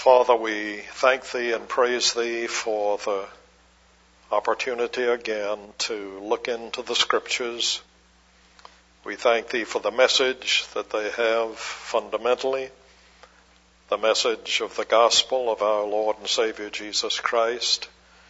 Father, we thank Thee and praise Thee for the opportunity again to look into the Scriptures. We thank Thee for the message that they have fundamentally, the message of the gospel of our Lord and Savior Jesus Christ,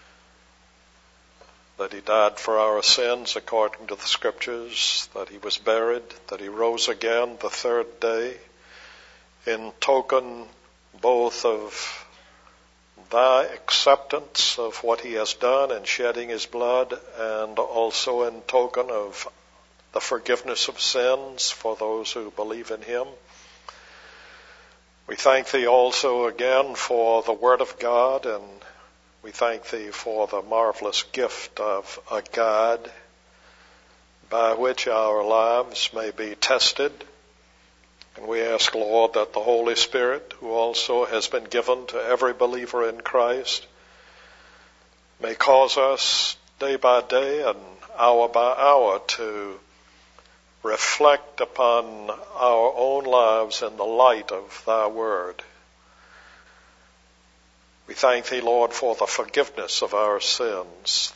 that He died for our sins according to the Scriptures, that He was buried, that He rose again the third day, in token both of Thy acceptance of what He has done in shedding His blood, and also in token of the forgiveness of sins for those who believe in Him. We thank Thee also again for the Word of God, and we thank Thee for the marvelous gift of a guide by which our lives may be tested. And we ask, Lord, that the Holy Spirit, who also has been given to every believer in Christ, may cause us day by day and hour by hour to reflect upon our own lives in the light of Thy Word. We thank Thee, Lord, for the forgiveness of our sins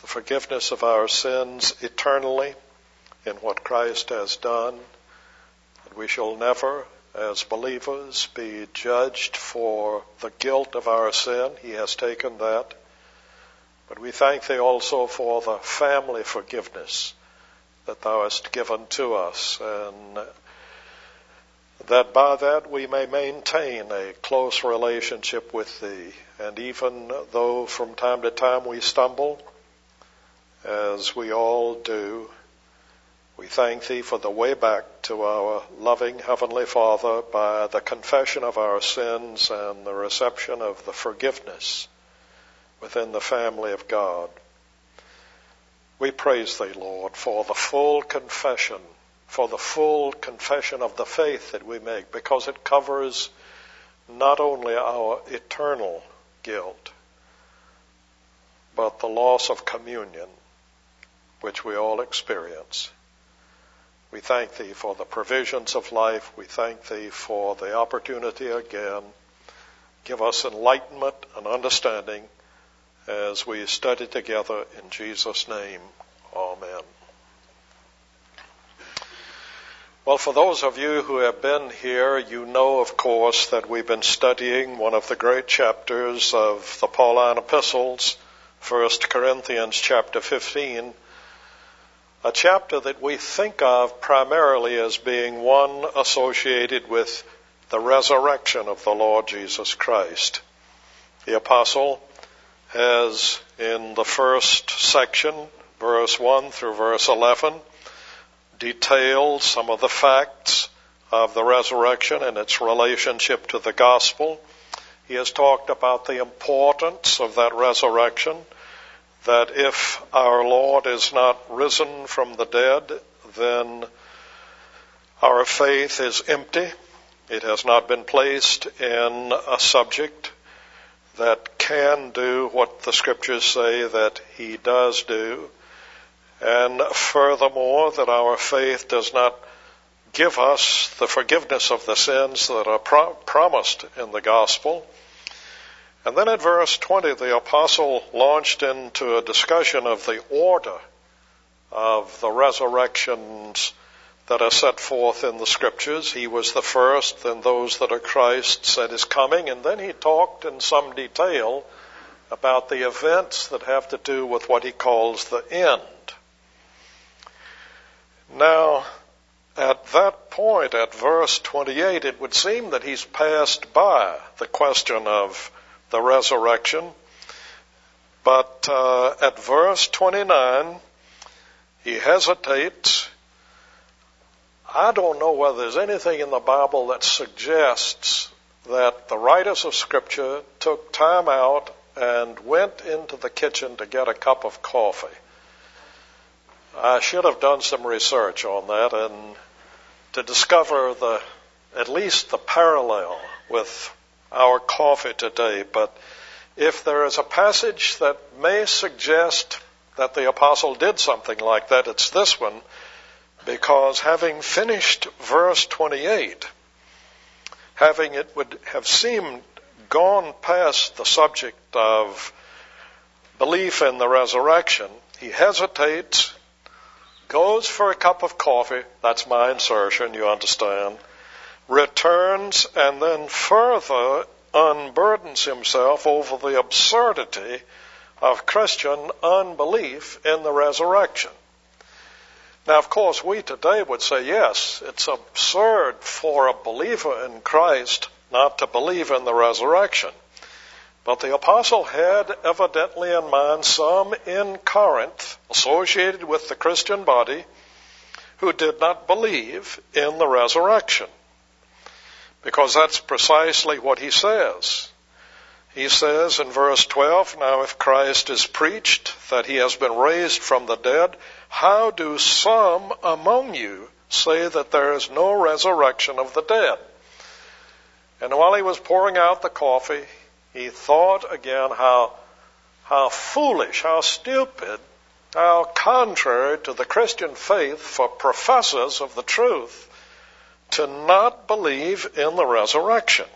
eternally in what Christ has done. We shall never, as believers, be judged for the guilt of our sin. He has taken that. But we thank Thee also for the family forgiveness that Thou hast given to us, and that by that we may maintain a close relationship with Thee. And even though from time to time we stumble, as we all do, we thank Thee for the way back to our loving Heavenly Father by the confession of our sins and the reception of the forgiveness within the family of God. We praise Thee, Lord, for the full confession of the faith that we make, because it covers not only our eternal guilt, but the loss of communion, which we all experience. We thank Thee for the provisions of life. We thank Thee for the opportunity again. Give us enlightenment and understanding as we study together in Jesus' name. Amen. Well, for those of you who have been here, you know, of course, that we've been studying one of the great chapters of the Pauline epistles, 1 Corinthians chapter 15, a chapter that we think of primarily as being one associated with the resurrection of the Lord Jesus Christ. The apostle has, in the first section, verse 1 through verse 11, detailed some of the facts of the resurrection and its relationship to the gospel. He has talked about the importance of that resurrection, that if our Lord is not risen from the dead, then our faith is empty. It has not been placed in a subject that can do what the Scriptures say that He does do. And furthermore, that our faith does not give us the forgiveness of the sins that are promised in the gospel. And then at verse 20, the apostle launched into a discussion of the order of the resurrections that are set forth in the Scriptures. He was the first, then those that are Christ's at His coming, and then he talked in some detail about the events that have to do with what he calls the end. Now, at that point, at verse 28, it would seem that he's passed by the question of the resurrection. But at verse 29, he hesitates. I don't know whether there's anything in the Bible that suggests that the writers of Scripture took time out and went into the kitchen to get a cup of coffee. I should have done some research on that and to discover at least the parallel with our coffee today. But if there is a passage that may suggest that the apostle did something like that, it's this one, because having finished verse 28, it would have seemed gone past the subject of belief in the resurrection, he hesitates, goes for a cup of coffee, that's my insertion, you understand, returns, and then further unburdens himself over the absurdity of Christian unbelief in the resurrection. Now, of course, we today would say, yes, it's absurd for a believer in Christ not to believe in the resurrection. But the apostle had evidently in mind some in Corinth, associated with the Christian body, who did not believe in the resurrection. Because that's precisely what he says. He says in verse 12, now if Christ is preached that he has been raised from the dead, how do some among you say that there is no resurrection of the dead? And while he was pouring out the coffee, he thought again how foolish, how stupid, how contrary to the Christian faith for professors of the truth to not believe in the resurrection.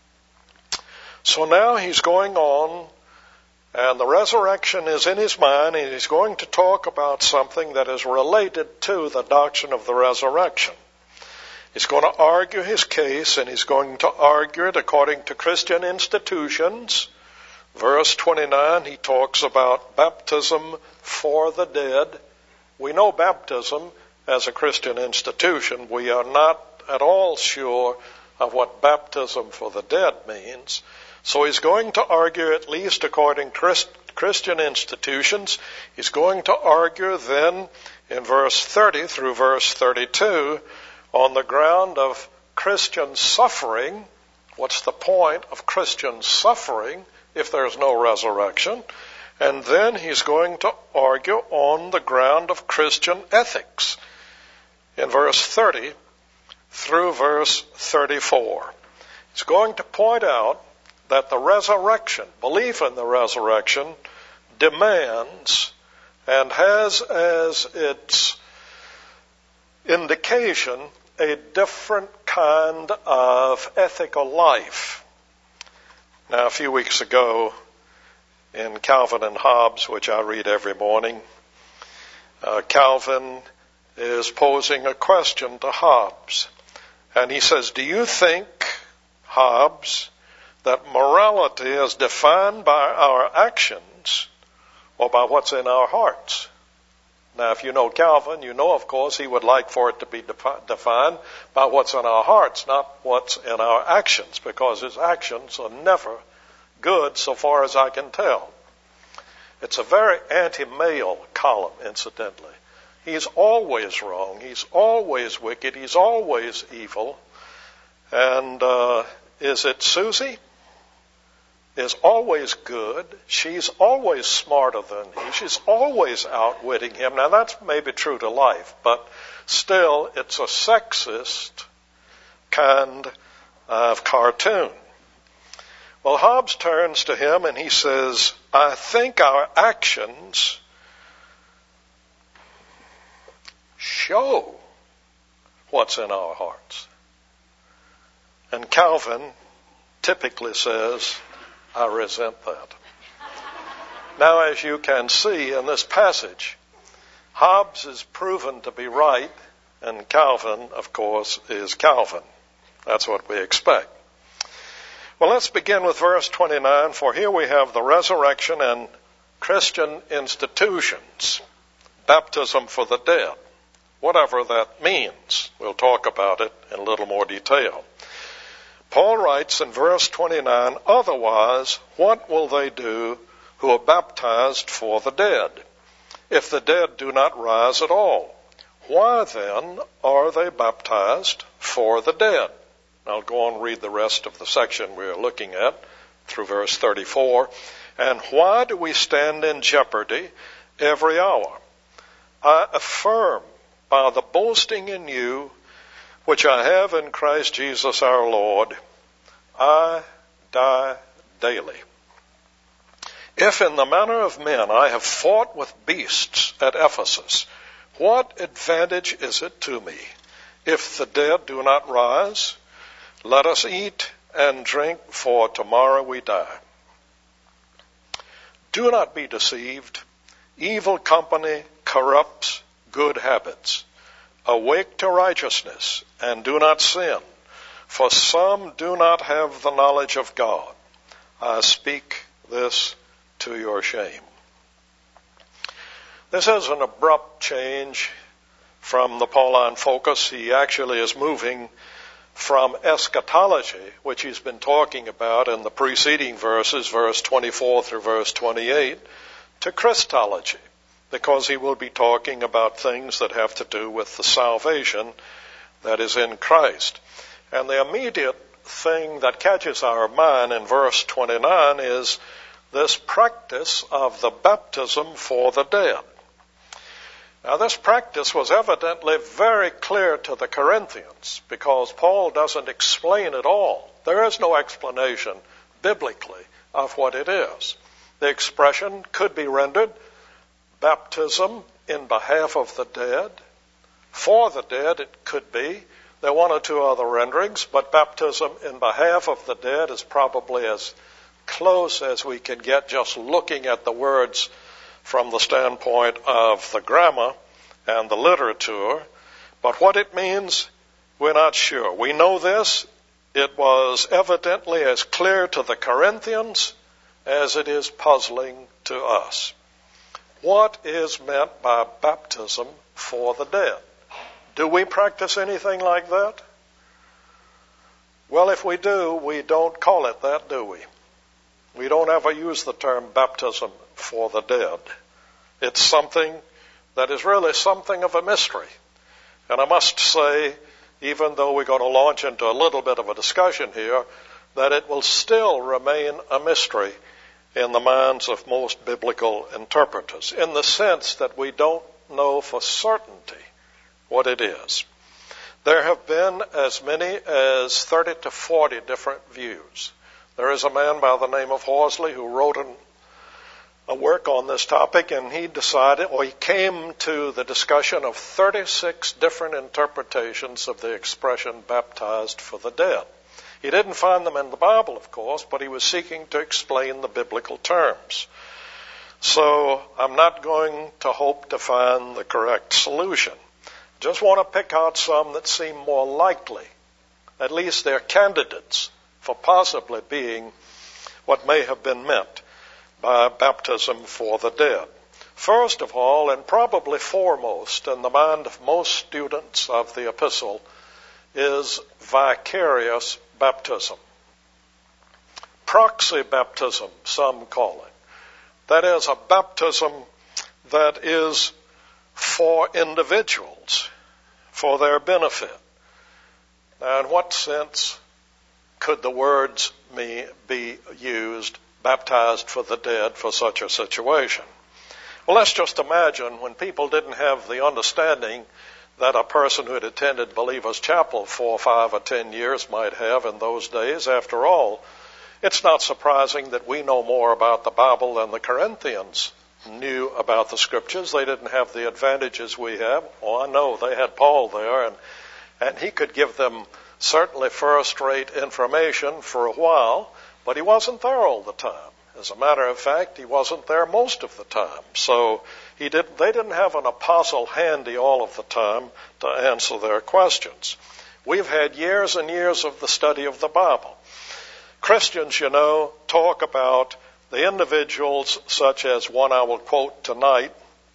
So now he's going on, and the resurrection is in his mind, and he's going to talk about something that is related to the doctrine of the resurrection. He's going to argue his case, and he's going to argue it according to Christian institutions. Verse 29, he talks about baptism for the dead. We know baptism as a Christian institution. We are not at all sure of what baptism for the dead means. So he's going to argue, at least according to Christian institutions, he's going to argue then in verse 30 through verse 32 on the ground of Christian suffering. What's the point of Christian suffering if there's no resurrection? And then he's going to argue on the ground of Christian ethics in verse 30 through verse 34. He's going to point out that the resurrection, belief in the resurrection, demands and has as its indication a different kind of ethical life. Now, a few weeks ago in Calvin and Hobbes, which I read every morning, Calvin is posing a question to Hobbes. And he says, do you think, Hobbes, that morality is defined by our actions or by what's in our hearts? Now, if you know Calvin, you know, of course, he would like for it to be defined by what's in our hearts, not what's in our actions, because his actions are never good so far as I can tell. It's a very anti-male column, incidentally. He's always wrong. He's always wicked. He's always evil. And is it Susie? Is always good. She's always smarter than he. She's always outwitting him. Now, that's maybe true to life, but still, it's a sexist kind of cartoon. Well, Hobbes turns to him and he says, I think our actions show what's in our hearts. And Calvin typically says, I resent that. Now, as you can see in this passage, Hobbes is proven to be right, and Calvin, of course, is Calvin. That's what we expect. Well, let's begin with verse 29, for here we have the resurrection and Christian institutions, baptism for the dead, whatever that means. We'll talk about it in a little more detail. Paul writes in verse 29, otherwise, what will they do who are baptized for the dead, if the dead do not rise at all? Why then are they baptized for the dead? I'll go on and read the rest of the section we're looking at through verse 34. And why do we stand in jeopardy every hour? I affirm by the boasting in you, which I have in Christ Jesus our Lord, I die daily. If in the manner of men I have fought with beasts at Ephesus, what advantage is it to me? If the dead do not rise, let us eat and drink, for tomorrow we die. Do not be deceived. Evil company corrupts good habits. Awake to righteousness, and do not sin, for some do not have the knowledge of God. I speak this to your shame. This is an abrupt change from the Pauline focus. He actually is moving from eschatology, which he's been talking about in the preceding verses, verse 24 through verse 28, to Christology, because he will be talking about things that have to do with the salvation that is in Christ. And the immediate thing that catches our mind in verse 29 is this practice of the baptism for the dead. Now, this practice was evidently very clear to the Corinthians, because Paul doesn't explain it all. There is no explanation biblically of what it is. The expression could be rendered baptism in behalf of the dead. For the dead, it could be. There are one or two other renderings, but baptism in behalf of the dead is probably as close as we can get just looking at the words from the standpoint of the grammar and the literature. But what it means, we're not sure. We know this. It was evidently as clear to the Corinthians as it is puzzling to us. What is meant by baptism for the dead? Do we practice anything like that? Well, if we do, we don't call it that, do we? We don't ever use the term baptism for the dead. It's something that is really something of a mystery. And I must say, even though we're going to launch into a little bit of a discussion here, that it will still remain a mystery in the minds of most biblical interpreters, in the sense that we don't know for certainty what it is. There have been as many as 30 to 40 different views. There is a man by the name of Horsley who wrote a work on this topic, and he came to the discussion of 36 different interpretations of the expression baptized for the dead. He didn't find them in the Bible, of course, but he was seeking to explain the biblical terms. So I'm not going to hope to find the correct solution. Just want to pick out some that seem more likely. At least they're candidates for possibly being what may have been meant by baptism for the dead. First of all, and probably foremost in the mind of most students of the epistle, is vicarious baptism. Proxy baptism, some call it. That is a baptism that is for individuals, for their benefit. Now, in what sense could the words be used, baptized for the dead, for such a situation? Well, let's just imagine when people didn't have the understanding that a person who had attended Believers' Chapel 4, 5, or 10 years might have in those days. After all, it's not surprising that we know more about the Bible than the Corinthians knew about the Scriptures. They didn't have the advantages we have. Oh, I know, they had Paul there, and he could give them certainly first-rate information for a while, but he wasn't there all the time. As a matter of fact, he wasn't there most of the time. So they didn't have an apostle handy all of the time to answer their questions. We've had years and years of the study of the Bible. Christians, talk about the individuals, such as one I will quote tonight,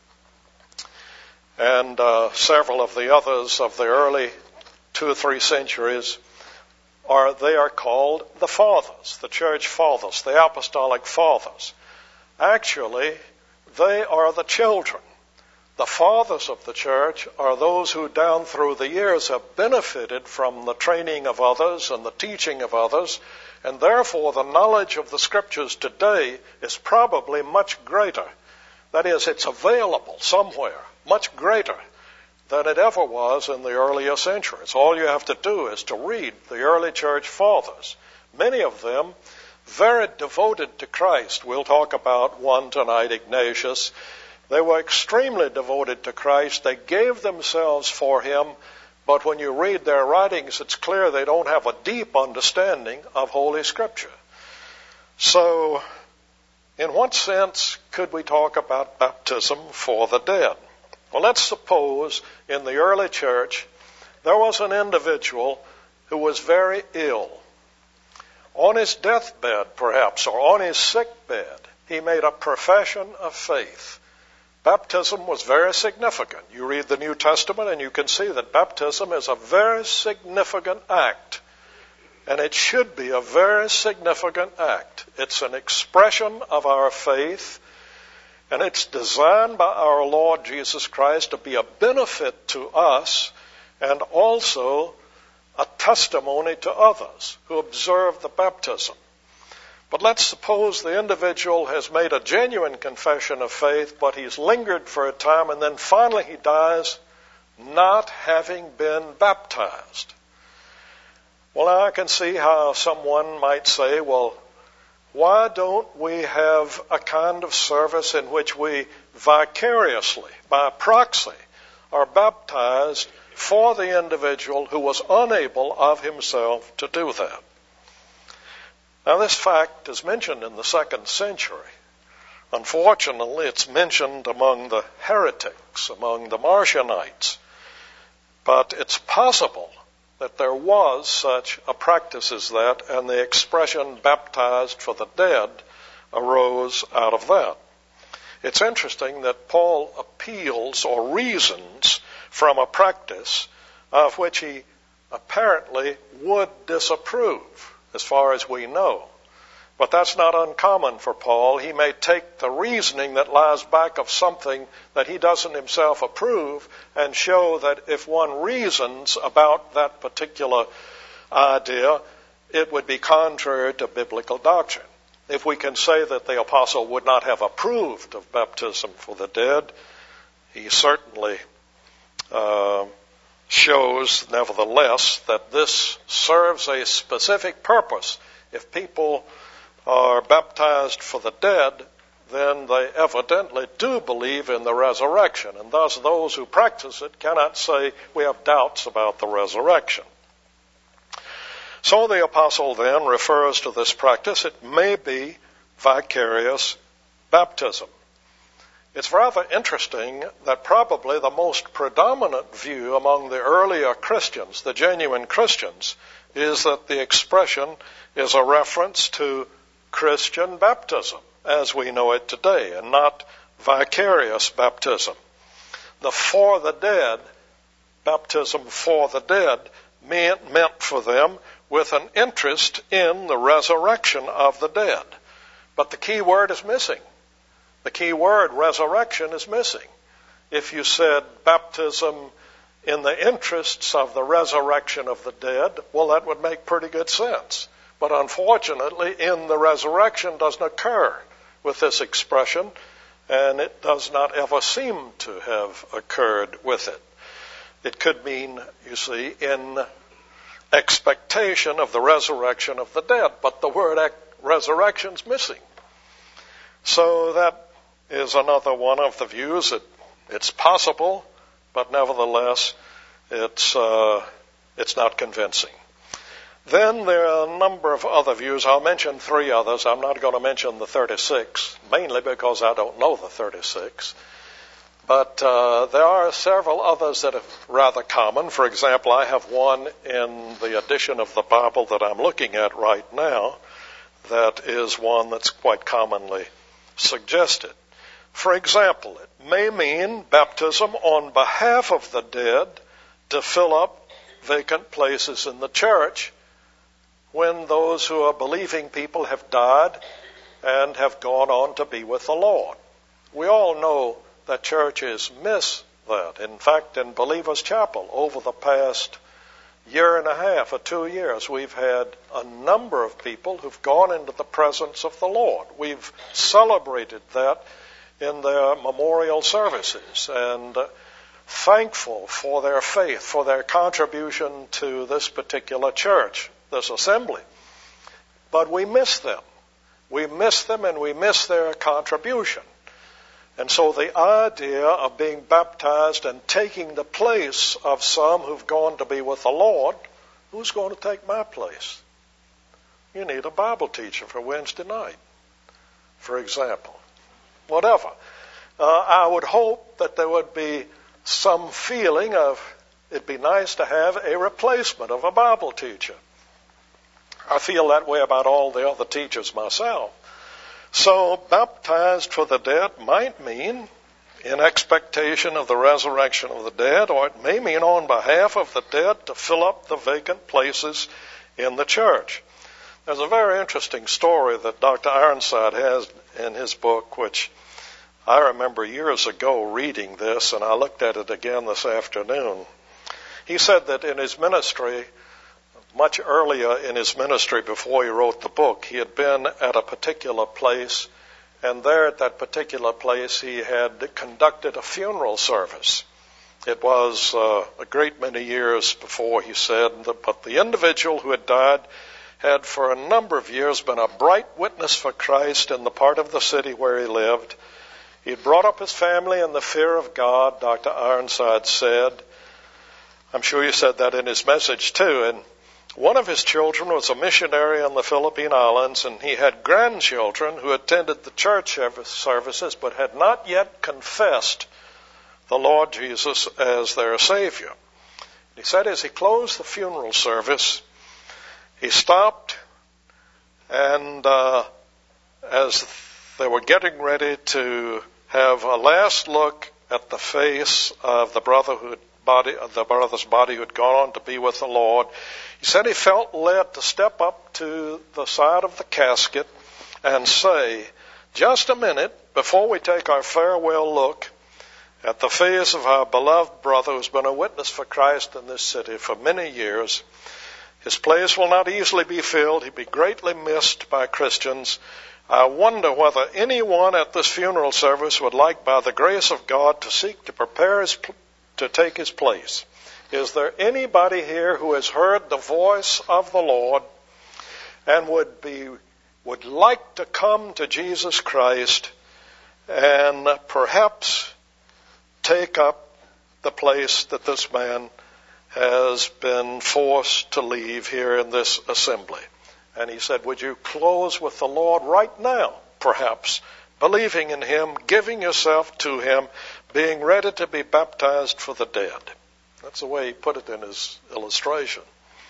and several of the others of the early 2 or 3 centuries, they are called the fathers, the church fathers, the apostolic fathers. Actually, they are the children. The fathers of the church are those who down through the years have benefited from the training of others and the teaching of others, and therefore the knowledge of the Scriptures today is probably much greater. That is, it's available somewhere, much greater than it ever was in the earlier centuries. All you have to do is to read the early church fathers. Many of them very devoted to Christ. We'll talk about one tonight, Ignatius. They were extremely devoted to Christ. They gave themselves for him But when you read their writings, it's clear they don't have a deep understanding of Holy Scripture. So, in what sense could we talk about baptism for the dead? Well, let's suppose in the early church there was an individual who was very ill. On his deathbed, perhaps, or on his sick bed, he made a profession of faith. Baptism was very significant. You read the New Testament and you can see that baptism is a very significant act. And it should be a very significant act. It's an expression of our faith, and it's designed by our Lord Jesus Christ to be a benefit to us and also a testimony to others who observe the baptism. But let's suppose the individual has made a genuine confession of faith, but he's lingered for a time, and then finally he dies not having been baptized. Well, I can see how someone might say, well, why don't we have a kind of service in which we vicariously, by proxy, are baptized for the individual who was unable of himself to do that? Now, this fact is mentioned in the 2nd century. Unfortunately, it's mentioned among the heretics, among the Marcionites. But it's possible that there was such a practice as that, and the expression baptized for the dead arose out of that. It's interesting that Paul appeals or reasons from a practice of which he apparently would disapprove, as far as we know. But that's not uncommon for Paul. He may take the reasoning that lies back of something that he doesn't himself approve and show that if one reasons about that particular idea, it would be contrary to biblical doctrine. If we can say that the apostle would not have approved of baptism for the dead, he certainly shows, nevertheless, that this serves a specific purpose. If people are baptized for the dead, then they evidently do believe in the resurrection, and thus those who practice it cannot say we have doubts about the resurrection. So the apostle then refers to this practice. It may be vicarious baptism. It's rather interesting that probably the most predominant view among the earlier Christians, the genuine Christians, is that the expression is a reference to Christian baptism as we know it today, and not vicarious baptism. The for the dead, baptism for the dead, meant for them with an interest in the resurrection of the dead. But the key word is missing. The key word, resurrection, is missing. If you said baptism in the interests of the resurrection of the dead, well, that would make pretty good sense. But unfortunately, in the resurrection doesn't occur with this expression, and it does not ever seem to have occurred with it. It could mean, you see, in expectation of the resurrection of the dead, but the word resurrection's missing. So that is another one of the views that it's possible, but nevertheless, it's not convincing. Then there are a number of other views. I'll mention 3 others. I'm not going to mention the 36, mainly because I don't know the 36. But there are several others that are rather common. For example, I have one in the edition of the Bible that I'm looking at right now that is one that's quite commonly suggested. For example, it may mean baptism on behalf of the dead to fill up vacant places in the church when those who are believing people have died and have gone on to be with the Lord. We all know that churches miss that. In fact, in Believers Chapel, over the past year and a half or 2 years, we've had a number of people who've gone into the presence of the Lord. We've celebrated that in their memorial services, and thankful for their faith, for their contribution to this particular church, this assembly. But we miss them. We miss them, and we miss their contribution. And so the idea of being baptized and taking the place of some who've gone to be with the Lord, who's going to take my place? You need a Bible teacher for Wednesday night, for example. Whatever. I would hope that there would be some feeling of it'd be nice to have a replacement of a Bible teacher. I feel that way about all the other teachers myself. So, baptized for the dead might mean in expectation of the resurrection of the dead, or it may mean on behalf of the dead to fill up the vacant places in the church. There's a very interesting story that Dr. Ironside has in his book, which I remember years ago reading this, and I looked at it again this afternoon. He said that in his ministry, much earlier in his ministry before he wrote the book, he had been at a particular place, and there at that particular place he had conducted a funeral service. It was a great many years before, he said, but the individual who had died had for a number of years been a bright witness for Christ in the part of the city where he lived. He had brought up his family in the fear of God, Dr. Ironside said. I'm sure he said that in his message too. And one of his children was a missionary in the Philippine Islands, and he had grandchildren who attended the church services but had not yet confessed the Lord Jesus as their Savior. He said as he closed the funeral service, he stopped, and as they were getting ready to have a last look at the face of the brother's body who had gone on to be with the Lord, he said he felt led to step up to the side of the casket and say, just a minute before we take our farewell look at the face of our beloved brother who's been a witness for Christ in this city for many years. His place will not easily be filled. He'll be greatly missed by Christians. I wonder whether anyone at this funeral service would like, by the grace of God, to seek to prepare to take his place. Is there anybody here who has heard the voice of the Lord and would like to come to Jesus Christ and perhaps take up the place that this man has been forced to leave here in this assembly? And he said, would you close with the Lord right now, perhaps, believing in Him, giving yourself to Him, being ready to be baptized for the dead? That's the way he put it in his illustration.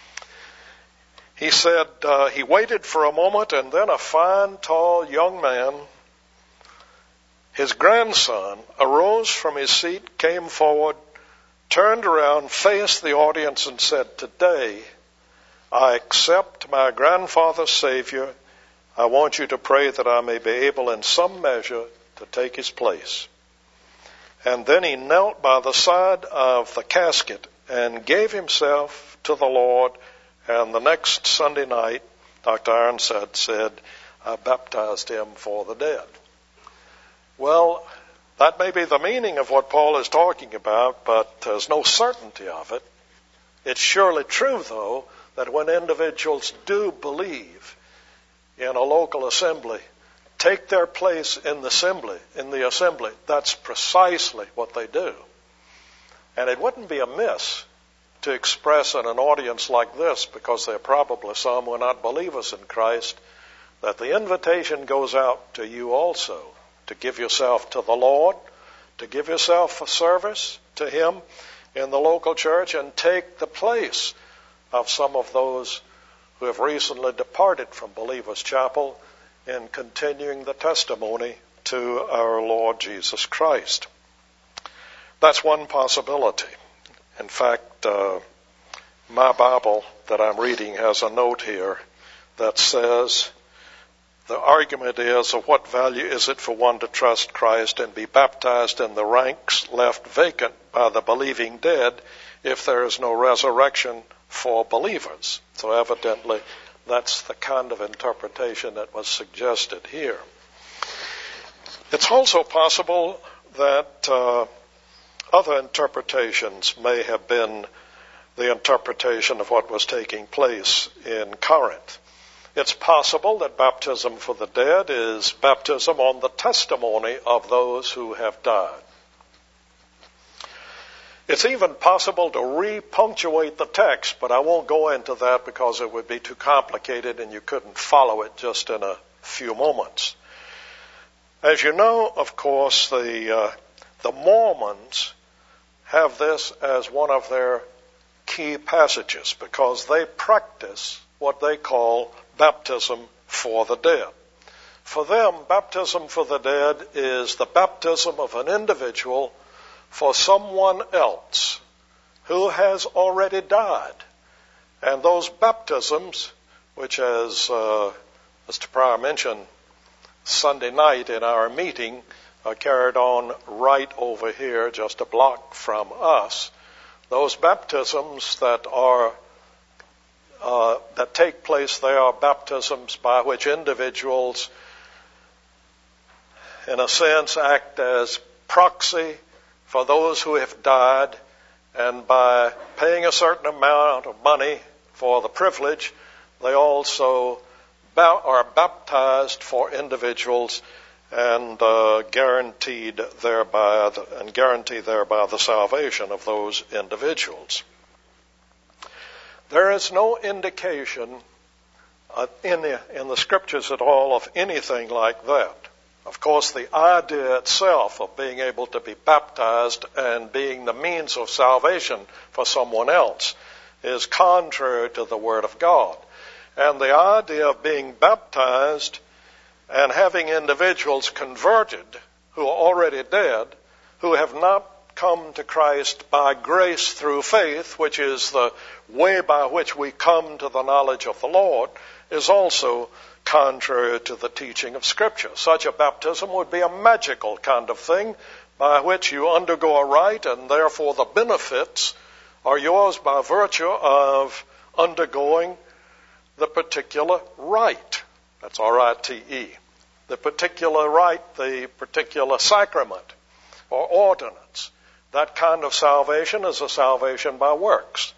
He said he waited for a moment, and then a fine, tall young man, his grandson, arose from his seat, came forward, turned around, faced the audience, and said, today I accept my grandfather's Savior. I want you to pray that I may be able in some measure to take his place. And then he knelt by the side of the casket and gave himself to the Lord. And the next Sunday night, Dr. Ironside said, I baptized him for the dead. Well, that may be the meaning of what Paul is talking about, but there's no certainty of it. It's surely true, though, that when individuals do believe in a local assembly, take their place in the assembly, that's precisely what they do. And it wouldn't be amiss to express in an audience like this, because there are probably some who are not believers in Christ, that the invitation goes out to you also to give yourself to the Lord, to give yourself for service to Him in the local church, and take the place of some of those who have recently departed from Believers Chapel in continuing the testimony to our Lord Jesus Christ. That's one possibility. In fact, my Bible that I'm reading has a note here that says, the argument is, of what value is it for one to trust Christ and be baptized in the ranks left vacant by the believing dead if there is no resurrection for believers? So evidently, that's the kind of interpretation that was suggested here. It's also possible that other interpretations may have been the interpretation of what was taking place in Corinth. It's possible that baptism for the dead is baptism on the testimony of those who have died. It's even possible to re-punctuate the text, but I won't go into that because it would be too complicated and you couldn't follow it just in a few moments. As you know, of course, the Mormons have this as one of their key passages because they practice what they call baptism for the dead. For them, baptism for the dead is the baptism of an individual for someone else who has already died. And those baptisms, which as Mr. Pryor mentioned Sunday night in our meeting, are carried on right over here, just a block from us. Those baptisms that take place there are baptisms by which individuals, in a sense, act as proxy for those who have died, and by paying a certain amount of money for the privilege, they also are baptized for individuals and guarantee thereby the salvation of those individuals. There is no indication in the Scriptures at all of anything like that. Of course, the idea itself of being able to be baptized and being the means of salvation for someone else is contrary to the Word of God. And the idea of being baptized and having individuals converted who are already dead, who have not come to Christ by grace through faith, which is the way by which we come to the knowledge of the Lord, is also contrary to the teaching of Scripture. Such a baptism would be a magical kind of thing by which you undergo a rite and therefore the benefits are yours by virtue of undergoing the particular rite. That's R-I-T-E. The particular rite, the particular sacrament or ordinance. That kind of salvation is a salvation by works.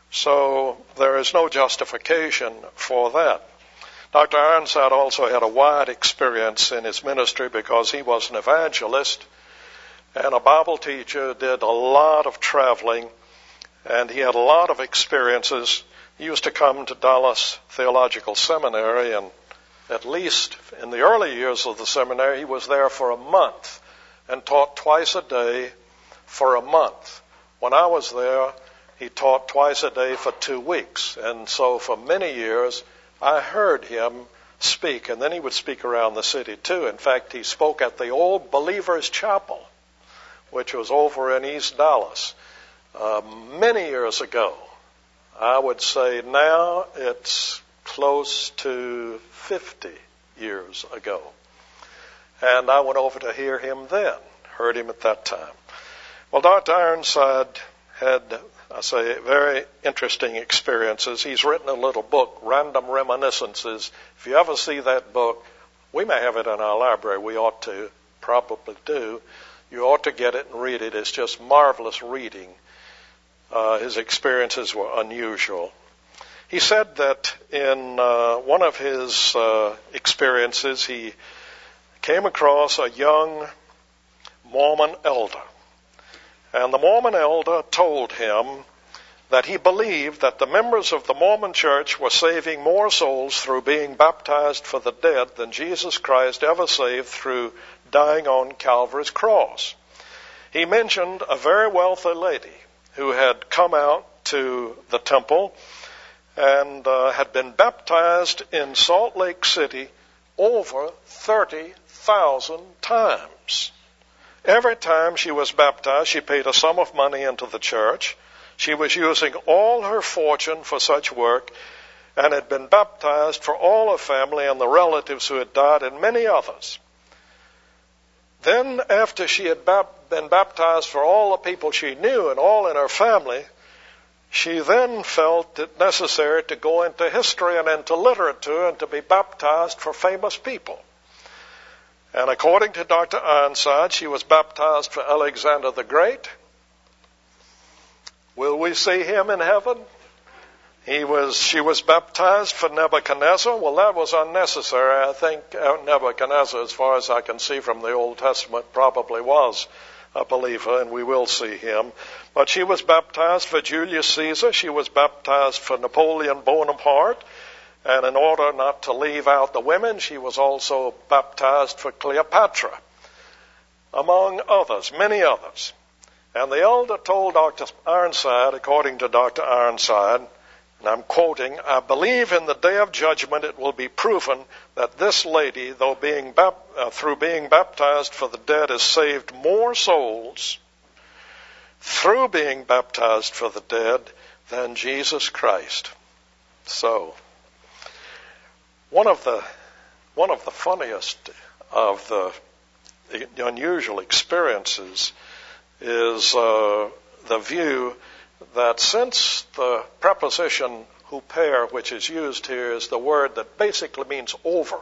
So there is no justification for that. Dr. Ironside also had a wide experience in his ministry because he was an evangelist and a Bible teacher, did a lot of traveling, and he had a lot of experiences. He used to come to Dallas Theological Seminary, and at least in the early years of the seminary, he was there for a month and taught twice a day for a month. When I was there, he taught twice a day for 2 weeks. And so for many years, I heard him speak, and then he would speak around the city too. In fact, he spoke at the Old Believers Chapel, which was over in East Dallas, many years ago. I would say now it's close to 50 years ago. And I went over to hear him then, heard him at that time. Well, Dr. Ironside had, I say, very interesting experiences. He's written a little book, Random Reminiscences. If you ever see that book, we may have it in our library. We ought to, probably do. You ought to get it and read it. It's just marvelous reading. His experiences were unusual. He said that in one of his experiences, he came across a young Mormon elder. And the Mormon elder told him that he believed that the members of the Mormon church were saving more souls through being baptized for the dead than Jesus Christ ever saved through dying on Calvary's cross. He mentioned a very wealthy lady who had come out to the temple and had been baptized in Salt Lake City over 30,000 times. Every time she was baptized, she paid a sum of money into the church. She was using all her fortune for such work and had been baptized for all her family and the relatives who had died and many others. Then, after she had been baptized for all the people she knew and all in her family, she then felt it necessary to go into history and into literature and to be baptized for famous people. And according to Dr. Ironside, she was baptized for Alexander the Great. Will we see him in heaven? She was baptized for Nebuchadnezzar. Well, that was unnecessary. I think Nebuchadnezzar, as far as I can see from the Old Testament, probably was a believer, and we will see him. But she was baptized for Julius Caesar. She was baptized for Napoleon Bonaparte. And in order not to leave out the women, she was also baptized for Cleopatra, among others, many others. And the elder told Dr. Ironside, according to Dr. Ironside, and I'm quoting, "I believe in the day of judgment it will be proven that this lady, through being baptized for the dead, has saved more souls through being baptized for the dead than Jesus Christ." So, one of the funniest of the unusual experiences is the view that since the preposition huper, which is used here, is the word that basically means over,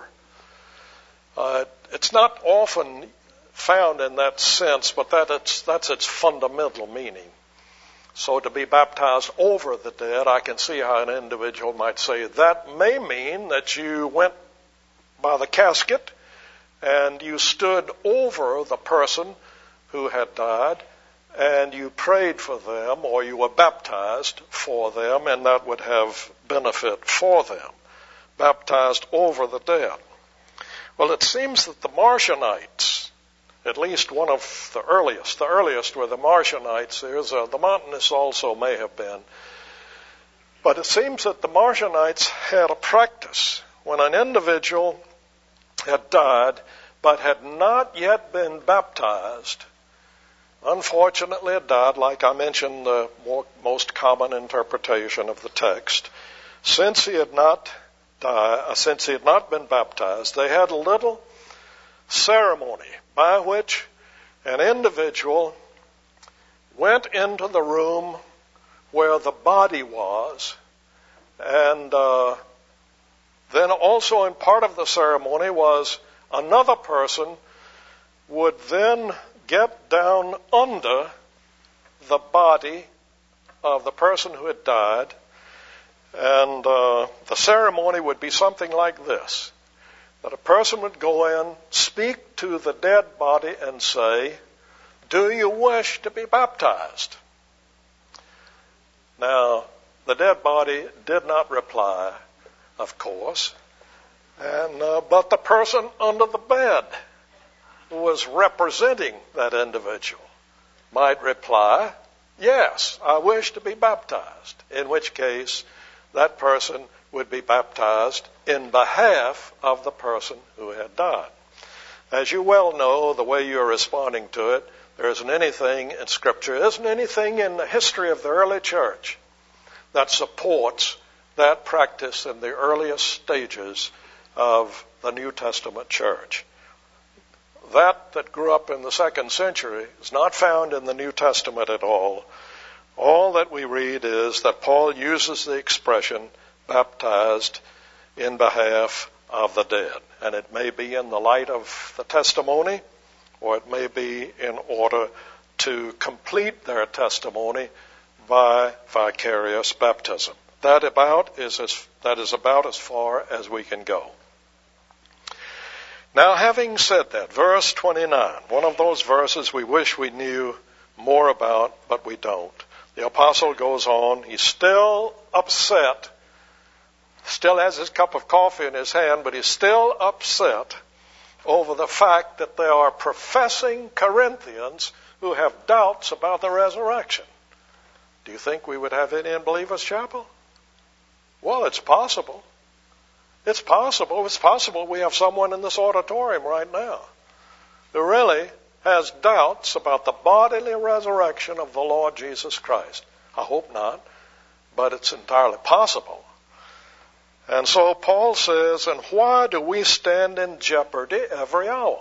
it's not often found in that sense, but that's its fundamental meaning. So to be baptized over the dead, I can see how an individual might say that may mean that you went by the casket and you stood over the person who had died, and you prayed for them, or you were baptized for them, and that would have benefit for them. Baptized over the dead. Well, it seems that the Marcionites, at least one of the earliest were the Marcionites. The Montanists also may have been. But it seems that the Marcionites had a practice when an individual had died but had not yet been baptized. Unfortunately, it died, like I mentioned, the most common interpretation of the text. Since he had not been baptized, they had a little ceremony by which an individual went into the room where the body was, and then also in part of the ceremony was another person would then get down under the body of the person who had died, and the ceremony would be something like this, that a person would go in, speak to the dead body and say, "Do you wish to be baptized?" Now, the dead body did not reply, of course, but the person under the bed who was representing that individual might reply, "Yes, I wish to be baptized," in which case that person would be baptized in behalf of the person who had died. As you well know, the way you're responding to it, there isn't anything in Scripture, isn't anything in the history of the early church that supports that practice in the earliest stages of the New Testament church. That grew up in the 2nd century is not found in the New Testament at all. All that we read is that Paul uses the expression baptized in behalf of the dead. And it may be in the light of the testimony, or it may be in order to complete their testimony by vicarious baptism. That is about as far as we can go. Now, having said that, verse 29, one of those verses we wish we knew more about, but we don't. The apostle goes on. He's still upset, still has his cup of coffee in his hand, but he's still upset over the fact that there are professing Corinthians who have doubts about the resurrection. Do you think we would have any in Believers Chapel? Well, it's possible. It's possible. It's possible we have someone in this auditorium right now who really has doubts about the bodily resurrection of the Lord Jesus Christ. I hope not, but it's entirely possible. And so Paul says, "And why do we stand in jeopardy every hour?"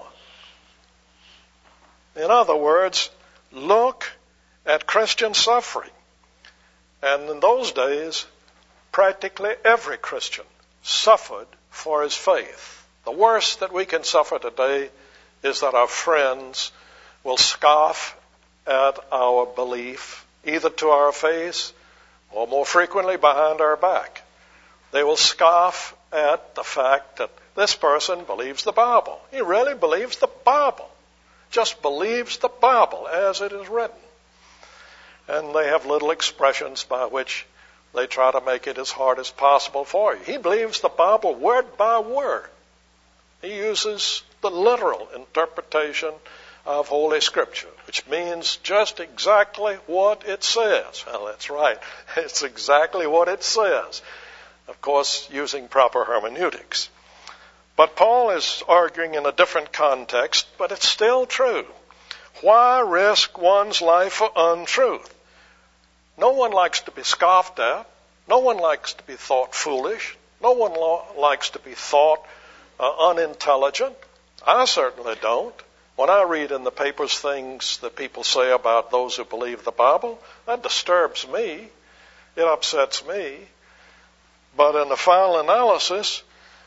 In other words, look at Christian suffering. And in those days, practically every Christian suffered for his faith. The worst that we can suffer today is that our friends will scoff at our belief, either to our face or more frequently behind our back. They will scoff at the fact that this person believes the Bible. He really believes the Bible. Just believes the Bible as it is written. And they have little expressions by which they try to make it as hard as possible for you. He believes the Bible word by word. He uses the literal interpretation of Holy Scripture, which means just exactly what it says. Well, that's right. It's exactly what it says. Of course, using proper hermeneutics. But Paul is arguing in a different context, but it's still true. Why risk one's life for untruth? No one likes to be scoffed at. No one likes to be thought foolish. No one likes to be thought unintelligent. I certainly don't. When I read in the papers things that people say about those who believe the Bible, that disturbs me. It upsets me. But in the final analysis,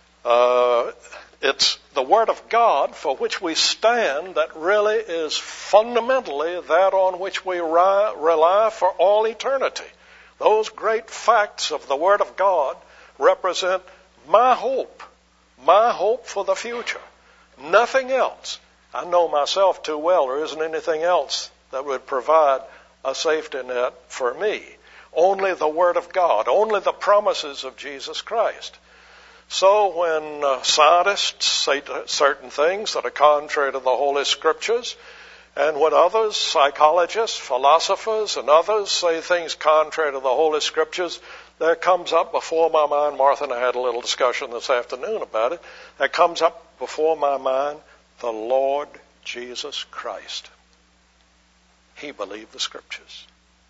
it's the Word of God for which we stand that really is fundamentally that on which we rely for all eternity. Those great facts of the Word of God represent my hope for the future. Nothing else. I know myself too well. There isn't anything else that would provide a safety net for me. Only the Word of God, only the promises of Jesus Christ. So when scientists say certain things that are contrary to the Holy Scriptures, and when others, psychologists, philosophers, and others say things contrary to the Holy Scriptures, there comes up before my mind, Martha and I had a little discussion this afternoon about it, there comes up before my mind the Lord Jesus Christ. He believed the Scriptures.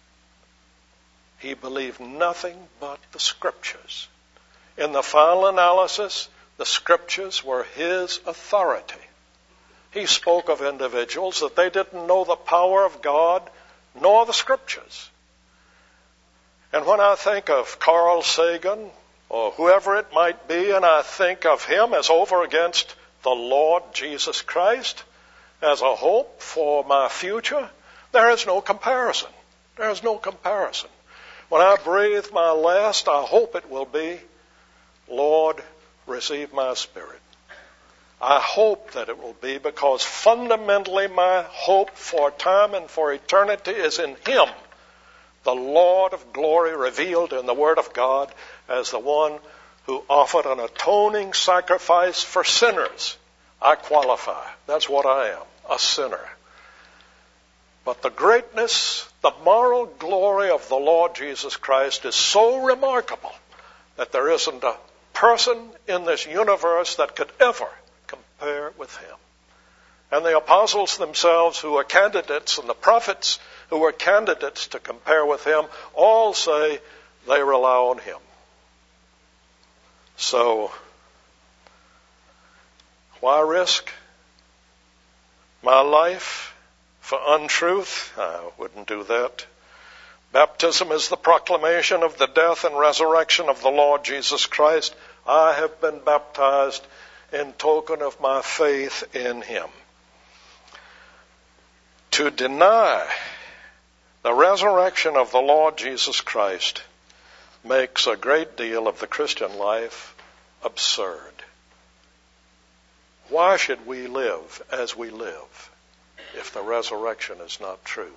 He believed nothing but the Scriptures. In the final analysis, the Scriptures were his authority. He spoke of individuals that they didn't know the power of God nor the Scriptures. And when I think of Carl Sagan or whoever it might be, and I think of him as over against the Lord Jesus Christ as a hope for my future, there is no comparison. There is no comparison. When I breathe my last, I hope it will be, Lord, receive my spirit. I hope that it will be, because fundamentally my hope for time and for eternity is in Him, the Lord of glory revealed in the Word of God as the one who offered an atoning sacrifice for sinners. I qualify. That's what I am, a sinner. But the greatness, the moral glory of the Lord Jesus Christ is so remarkable that there isn't a person in this universe that could ever compare with Him. And the apostles themselves, who are candidates, and the prophets who are candidates to compare with Him, all say they rely on Him. So, why risk my life for untruth? I wouldn't do that. Baptism is the proclamation of the death and resurrection of the Lord Jesus Christ. I have been baptized in token of my faith in Him. To deny the resurrection of the Lord Jesus Christ makes a great deal of the Christian life absurd. Why should we live as we live if the resurrection is not true?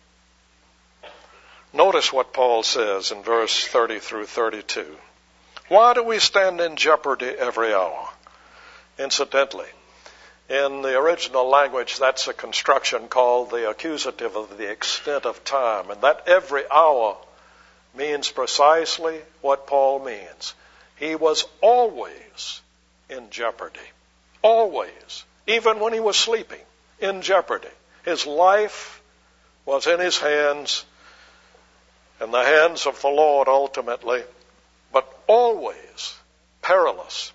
Notice what Paul says in verse 30 through 32. Why do we stand in jeopardy every hour? Incidentally, in the original language, that's a construction called the accusative of the extent of time. And that every hour means precisely what Paul means. He was always in jeopardy. Always. Even when he was sleeping, in jeopardy. His life was in his hands, in the hands of the Lord ultimately, but always perilous.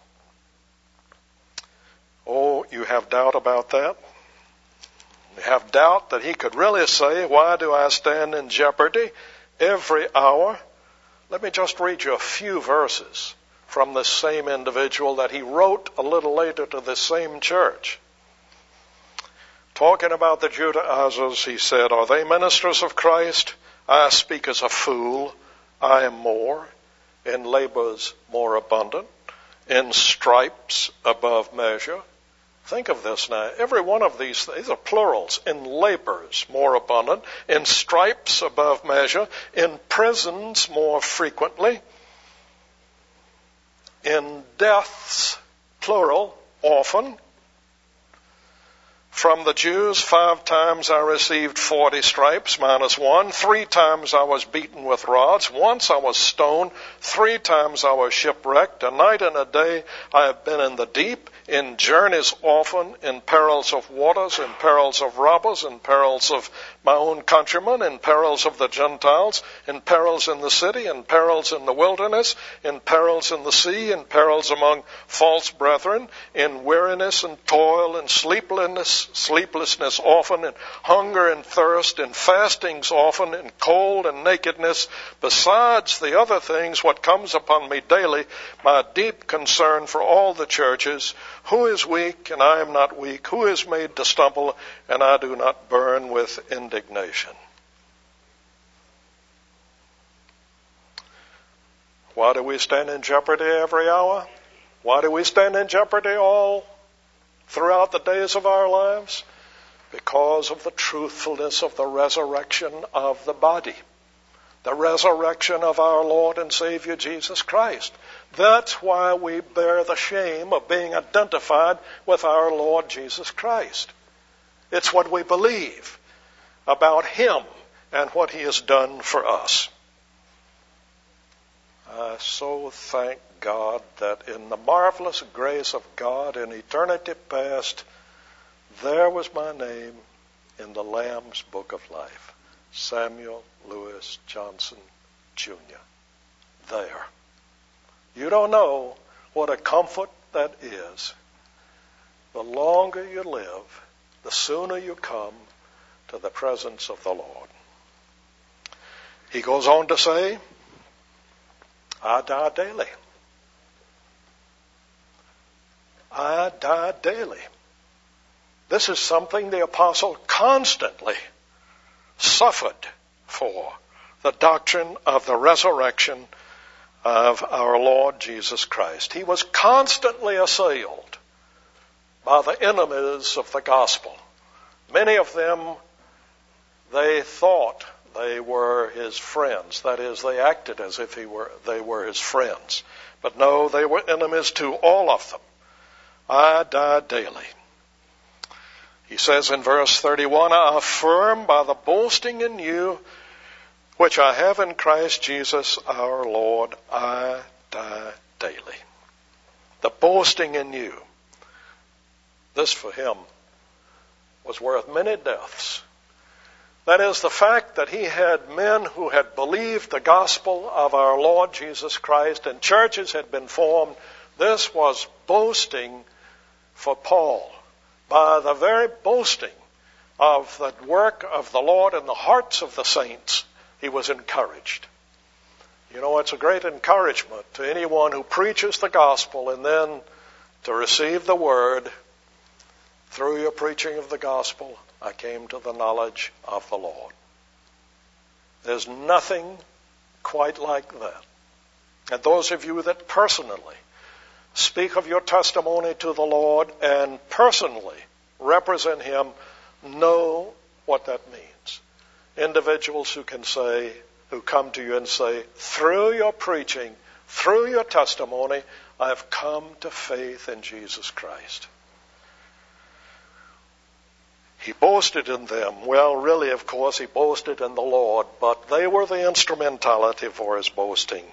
Oh, you have doubt about that? You have doubt that he could really say, why do I stand in jeopardy every hour? Let me just read you a few verses from this same individual that he wrote a little later to this same church. Talking about the Judaizers, he said, are they ministers of Christ? I speak as a fool. I am more, in labors more abundant, in stripes above measure. Think of this now. Every one of these are plurals. In labors more abundant, in stripes above measure, in prisons more frequently, in deaths, plural, often. From the Jews 5 times I received 40 stripes, minus 1. 3 times I was beaten with rods. Once I was stoned. 3 times I was shipwrecked. A night and a day I have been in the deep, in journeys often, in perils of waters, in perils of robbers, in perils of my own countrymen, in perils of the Gentiles, in perils in the city, in perils in the wilderness, in perils in the sea, in perils among false brethren, in weariness and toil and sleeplessness often, in hunger and thirst, in fastings often, in cold and nakedness, besides the other things what comes upon me daily, my deep concern for all the churches. Who is weak, and I am not weak? Who is made to stumble, and I do not burn with indignation? Why do we stand in jeopardy every hour? Why do we stand in jeopardy all throughout the days of our lives? Because of the truthfulness of the resurrection of the body. The resurrection of our Lord and Savior Jesus Christ. That's why we bear the shame of being identified with our Lord Jesus Christ. It's what we believe about Him and what He has done for us. I so thank God that in the marvelous grace of God in eternity past, there was my name in the Lamb's Book of Life. Samuel Lewis Johnson, Jr. There. You don't know what a comfort that is. The longer you live, the sooner you come to the presence of the Lord. He goes on to say, I die daily. I die daily. This is something the apostle constantly suffered for, the doctrine of the resurrection of our Lord Jesus Christ. He was constantly assailed by the enemies of the gospel. Many of them, they thought they were his friends. That is, they acted as if they were his friends. But no, they were enemies to all of them. I die daily. He says in verse 31, I affirm by the boasting in you, which I have in Christ Jesus our Lord, I die daily. The boasting in you. This for him was worth many deaths. That is, the fact that he had men who had believed the gospel of our Lord Jesus Christ and churches had been formed. This was boasting for Paul. By the very boasting of the work of the Lord in the hearts of the saints, he was encouraged. You know, it's a great encouragement to anyone who preaches the gospel and then to receive the word, through your preaching of the gospel, I came to the knowledge of the Lord. There's nothing quite like that. And those of you that personally speak of your testimony to the Lord and personally represent Him, know what that means. Individuals who come to you and say, through your preaching, through your testimony, I have come to faith in Jesus Christ. He boasted in them. Well, really, of course, he boasted in the Lord, but they were the instrumentality for his boasting.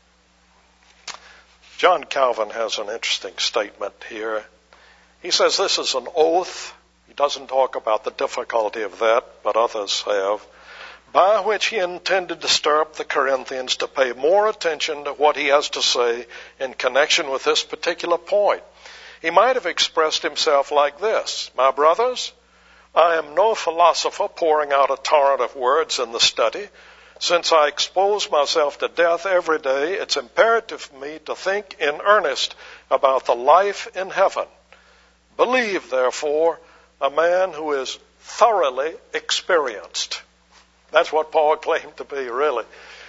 John Calvin has an interesting statement here. He says this is an oath. He doesn't talk about the difficulty of that, but others have, by which he intended to stir up the Corinthians to pay more attention to what he has to say in connection with this particular point. He might have expressed himself like this: my brothers, I am no philosopher pouring out a torrent of words in the study. Since I expose myself to death every day, it's imperative for me to think in earnest about the life in heaven. Believe, therefore, a man who is thoroughly experienced. That's what Paul claimed to be, really.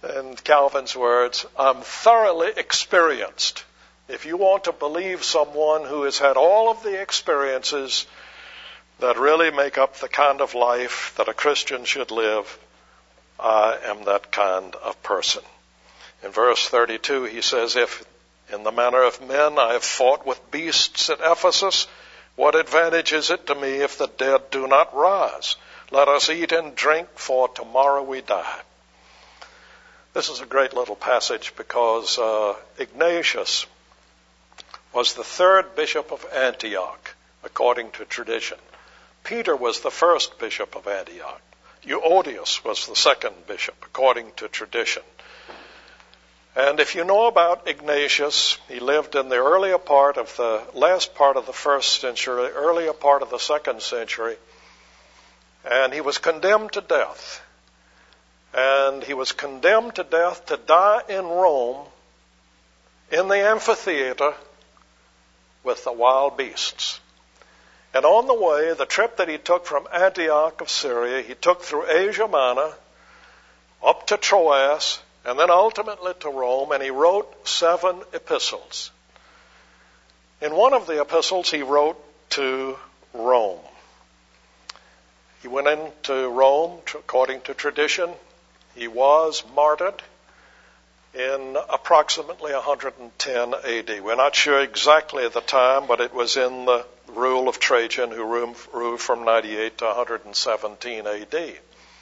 In Calvin's words, I'm thoroughly experienced. If you want to believe someone who has had all of the experiences that really make up the kind of life that a Christian should live, I am that kind of person. In verse 32, he says, if in the manner of men I have fought with beasts at Ephesus, what advantage is it to me if the dead do not rise? Let us eat and drink, for tomorrow we die. This is a great little passage because Ignatius was the third bishop of Antioch, according to tradition. Peter was the first bishop of Antioch. Euodius was the second bishop, according to tradition. And if you know about Ignatius, he lived in the earlier part of the last part of the first century, earlier part of the second century, and he was condemned to death. And he was condemned to death to die in Rome, in the amphitheater, with the wild beasts. And on the way, the trip that he took from Antioch of Syria, he took through Asia Minor, up to Troas, and then ultimately to Rome, and he wrote 7 epistles. In one of the epistles, he wrote to Rome. He went into Rome, according to tradition. He was martyred in approximately 110 AD. We're not sure exactly the time, but it was in the rule of Trajan, who ruled from 98 to 117 AD.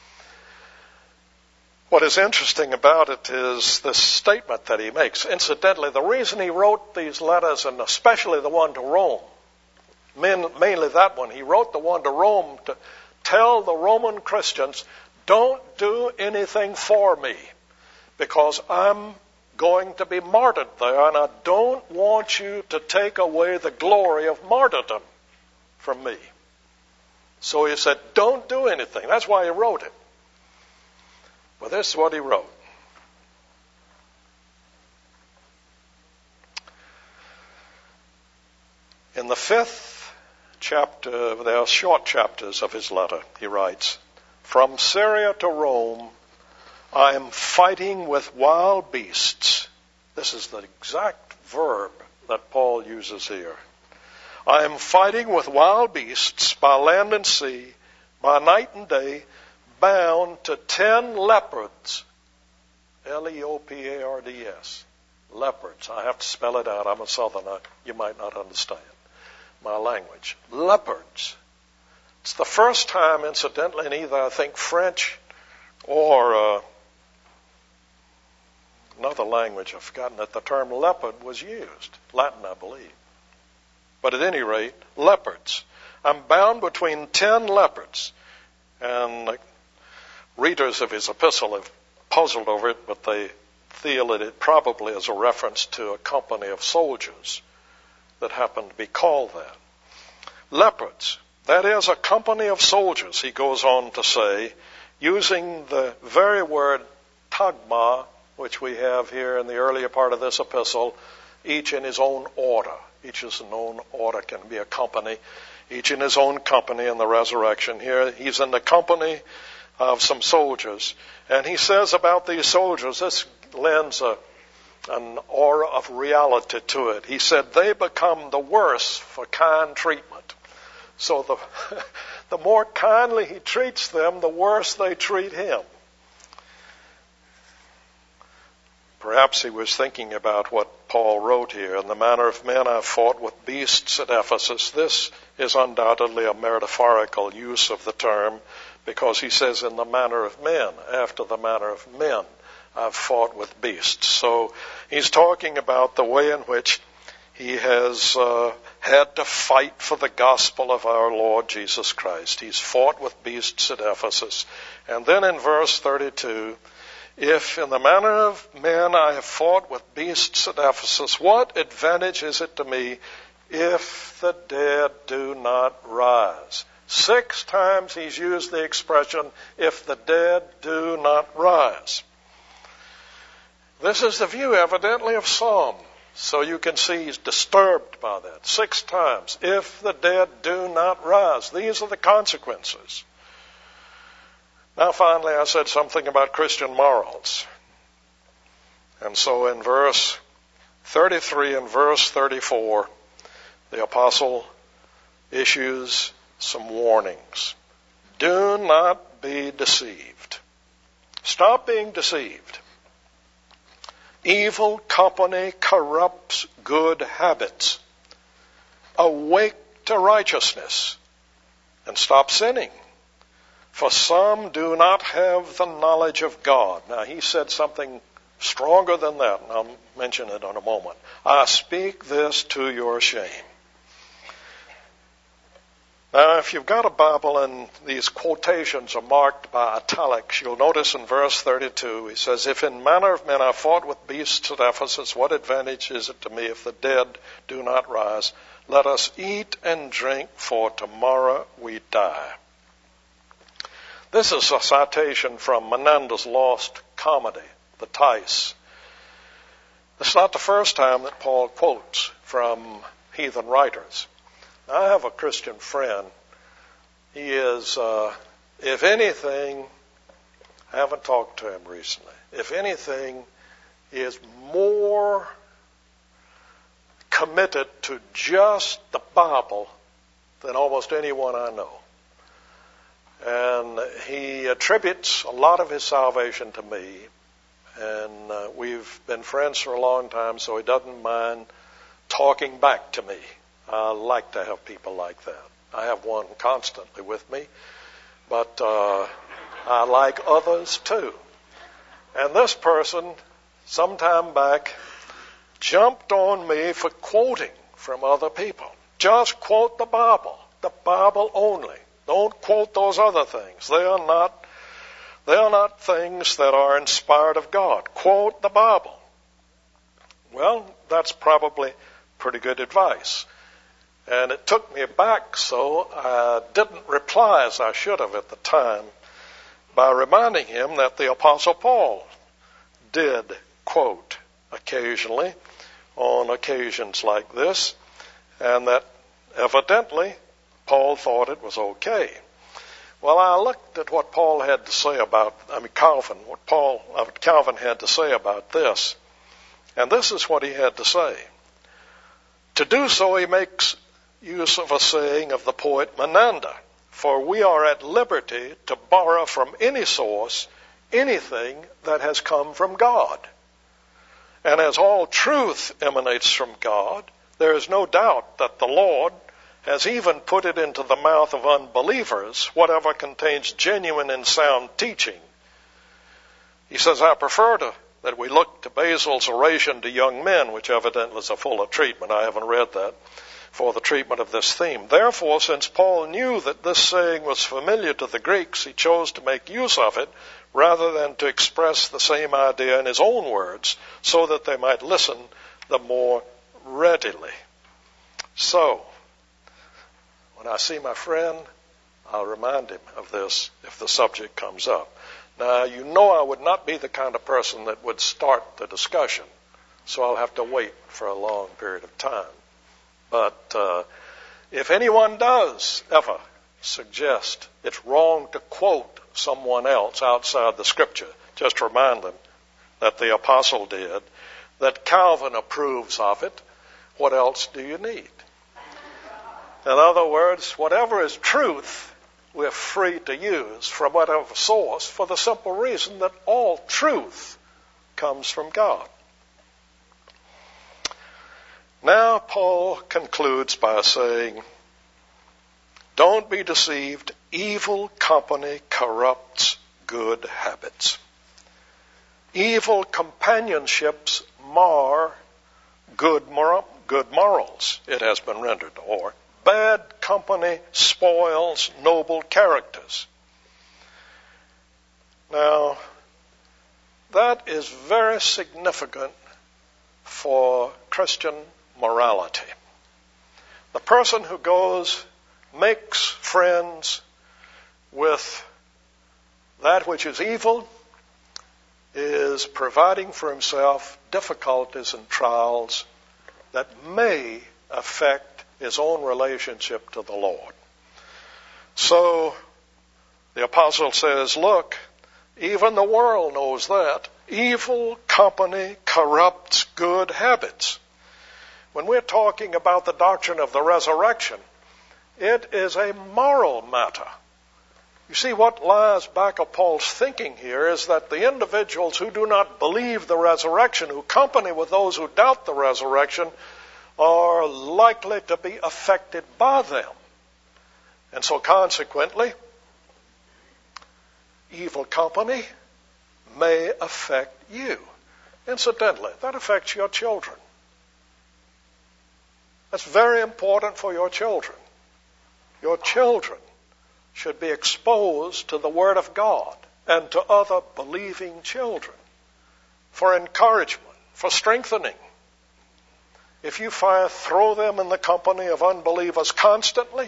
What is interesting about it is this statement that he makes. Incidentally, the reason he wrote these letters, and especially the one to Rome, mainly that one, he wrote the one to Rome to tell the Roman Christians, don't do anything for me, because I'm going to be martyred there, and I don't want you to take away the glory of martyrdom from me. So he said, don't do anything. That's why he wrote it. Well, this is what he wrote. In the 5th chapter, there are short chapters of his letter, he writes, from Syria to Rome, I am fighting with wild beasts. This is the exact verb that Paul uses here. I am fighting with wild beasts by land and sea, by night and day, bound to 10 leopards. Leopards. Leopards. I have to spell it out. I'm a southerner. You might not understand my language. Leopards. It's the first time, incidentally, in either, I think, French or another language, I've forgotten, that the term leopard was used. Latin, I believe. But at any rate, leopards. I'm bound between 10 leopards. And readers of his epistle have puzzled over it, but they feel that it probably is a reference to a company of soldiers that happened to be called that. Leopards. That is a company of soldiers, he goes on to say, using the very word tagma, which we have here in the earlier part of this epistle, each in his own order. Each is an own order, can be a company. Each in his own company in the resurrection. Here he's in the company of some soldiers. And he says about these soldiers, this lends an aura of reality to it. He said they become the worse for kind treatment. So the more kindly he treats them, the worse they treat him. Perhaps he was thinking about what Paul wrote here. In the manner of men I fought with beasts at Ephesus. This is undoubtedly a metaphorical use of the term, because he says in the manner of men, after the manner of men, I've fought with beasts. So he's talking about the way in which he has had to fight for the gospel of our Lord Jesus Christ. He's fought with beasts at Ephesus. And then in verse 32, if in the manner of men I have fought with beasts at Ephesus, what advantage is it to me if the dead do not rise? 6 times he's used the expression, if the dead do not rise. This is the view, evidently, of some. So you can see he's disturbed by that. 6 times. If the dead do not rise. These are the consequences. Now finally I said something about Christian morals. And so in verse 33 and verse 34, the apostle issues some warnings. Do not be deceived. Stop being deceived. Evil company corrupts good habits. Awake to righteousness and stop sinning. For some do not have the knowledge of God. Now he said something stronger than that, and I'll mention it in a moment. I speak this to your shame. Now, if you've got a Bible and these quotations are marked by italics, you'll notice in verse 32, he says, if in manner of men I fought with beasts at Ephesus, what advantage is it to me if the dead do not rise? Let us eat and drink, for tomorrow we die. This is a citation from Menander's lost comedy, The Tice. It's not the first time that Paul quotes from heathen writers. I have a Christian friend. He is, if anything, I haven't talked to him recently. If anything, he is more committed to just the Bible than almost anyone I know. And he attributes a lot of his salvation to me. And we've been friends for a long time, so he doesn't mind talking back to me. I like to have people like that. I have one constantly with me, but I like others too. And this person, some time back, jumped on me for quoting from other people. Just quote the Bible only. Don't quote those other things. They are not things that are inspired of God. Quote the Bible. Well, that's probably pretty good advice. And it took me aback, so I didn't reply as I should have at the time by reminding him that the Apostle Paul did quote occasionally on occasions like this, and that evidently Paul thought it was okay. Well, I looked at what Paul had to say Calvin had to say about this, and this is what he had to say. To do so, he makes use of a saying of the poet Menander, for we are at liberty to borrow from any source anything that has come from God. And as all truth emanates from God, there is no doubt that the Lord has even put it into the mouth of unbelievers, whatever contains genuine and sound teaching. He says, I prefer that we look to Basil's oration to young men, which evidently is a fuller treatment. I haven't read that, for the treatment of this theme. Therefore, since Paul knew that this saying was familiar to the Greeks, he chose to make use of it rather than to express the same idea in his own words, so that they might listen the more readily. So, when I see my friend, I'll remind him of this if the subject comes up. Now, you know I would not be the kind of person that would start the discussion, so I'll have to wait for a long period of time. But if anyone does ever suggest it's wrong to quote someone else outside the Scripture, just remind them that the apostle did, that Calvin approves of it. What else do you need? In other words, whatever is truth, we're free to use from whatever source, for the simple reason that all truth comes from God. Now Paul concludes by saying, don't be deceived, evil company corrupts good habits. Evil companionships mar good morals, it has been rendered, or bad company spoils noble characters. Now, that is very significant for Christian morality. The person who makes friends with that which is evil is providing for himself difficulties and trials that may affect his own relationship to the Lord. So the apostle says, look, even the world knows that. Evil company corrupts good habits. When we're talking about the doctrine of the resurrection, it is a moral matter. You see, what lies back of Paul's thinking here is that the individuals who do not believe the resurrection, who company with those who doubt the resurrection, are likely to be affected by them. And so consequently, evil company may affect you. Incidentally, that affects your children. That's very important for your children. Your children should be exposed to the Word of God and to other believing children for encouragement, for strengthening. If you throw them in the company of unbelievers constantly,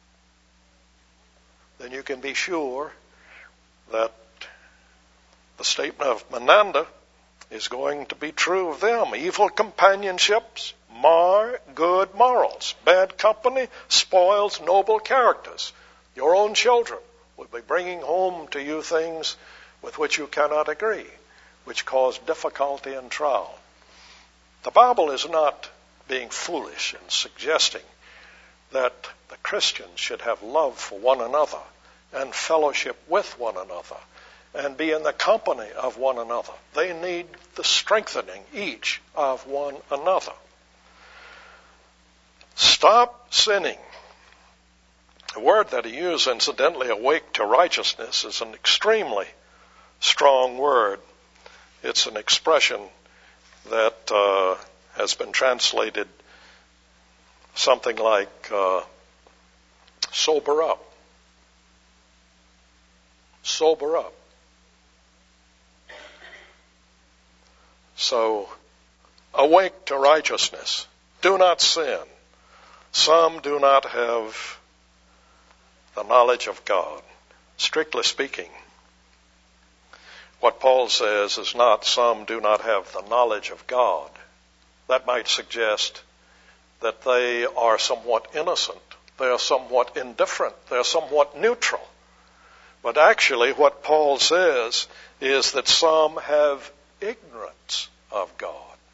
then you can be sure that the statement of Menander is going to be true of them. Evil companionships mar good morals. Bad company spoils noble characters. Your own children will be bringing home to you things with which you cannot agree, which cause difficulty and trial. The Bible is not being foolish in suggesting that the Christians should have love for one another and fellowship with one another and be in the company of one another. They need the strengthening each of one another. Stop sinning. The word that he used, incidentally, awake to righteousness, is an extremely strong word. It's an expression that has been translated something like sober up. Sober up. So, awake to righteousness. Do not sin. Some do not have the knowledge of God. Strictly speaking, what Paul says is not some do not have the knowledge of God. That might suggest that they are somewhat innocent. They are somewhat indifferent. They are somewhat neutral. But actually what Paul says is that some have ignorance of God.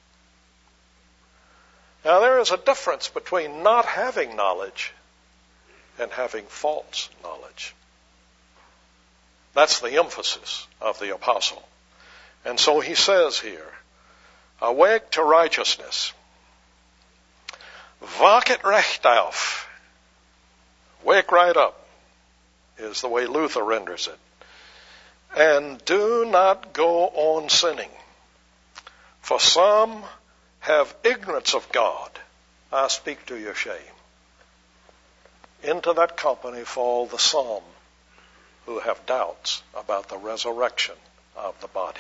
Now there is a difference between not having knowledge and having false knowledge. That's the emphasis of the apostle. And so he says here, awake to righteousness. Wachet recht auf. Wake right up is the way Luther renders it. And do not go on sinning. For some have ignorance of God. I speak to your shame. Into that company fall the some who have doubts about the resurrection of the body.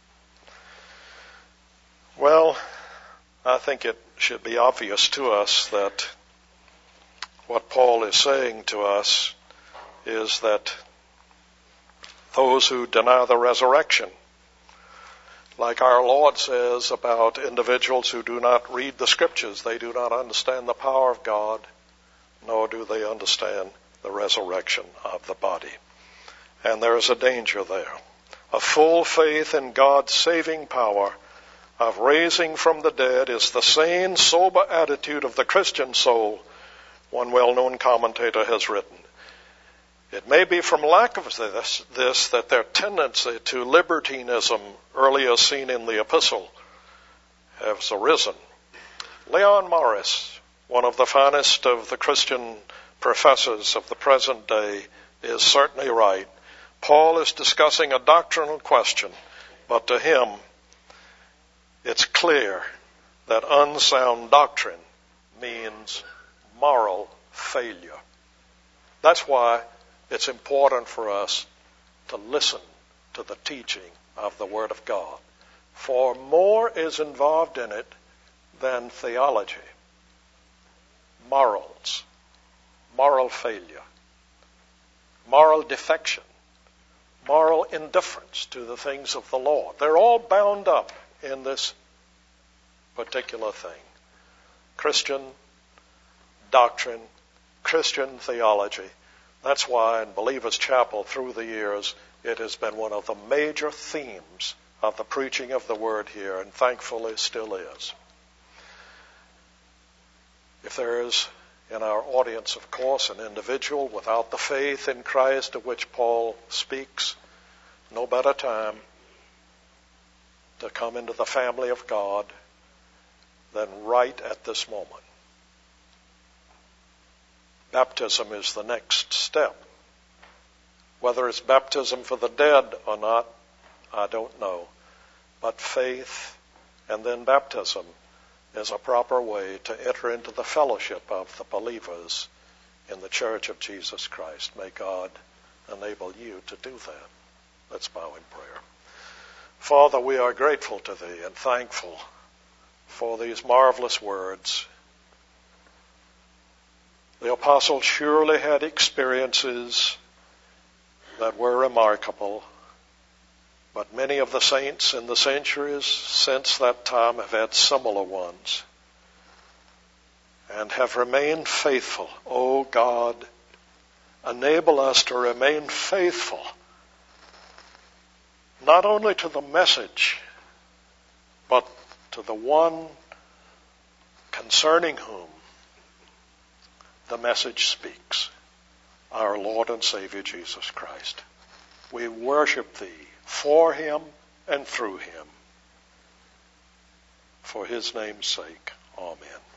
Well, I think it should be obvious to us that what Paul is saying to us is that those who deny the resurrection, like our Lord says about individuals who do not read the Scriptures, they do not understand the power of God, nor do they understand the resurrection of the body. And there is a danger there. A full faith in God's saving power of raising from the dead is the sane, sober attitude of the Christian soul, one well-known commentator has written. It may be from lack of this that their tendency to libertinism, earlier seen in the epistle, has arisen. Leon Morris, one of the finest of the Christian professors of the present day, is certainly right. Paul is discussing a doctrinal question, but to him, it's clear that unsound doctrine means moral failure. That's why it's important for us to listen to the teaching of the Word of God. For more is involved in it than theology. Morals, moral failure, moral defection, moral indifference to the things of the Lord. They're all bound up in this particular thing. Christian doctrine, Christian theology. That's why in Believers Chapel through the years, it has been one of the major themes of the preaching of the word here, and thankfully still is. If there is in our audience, of course, an individual without the faith in Christ of which Paul speaks, no better time to come into the family of God than right at this moment. Baptism is the next step. Whether it's baptism for the dead or not, I don't know. But faith and then baptism is a proper way to enter into the fellowship of the believers in the Church of Jesus Christ. May God enable you to do that. Let's bow in prayer. Father, we are grateful to Thee and thankful for these marvelous words. The apostles surely had experiences that were remarkable, but many of the saints in the centuries since that time have had similar ones and have remained faithful. Oh God, enable us to remain faithful not only to the message, but to the one concerning whom the message speaks, our Lord and Savior Jesus Christ. We worship Thee for Him and through Him. For His name's sake, amen.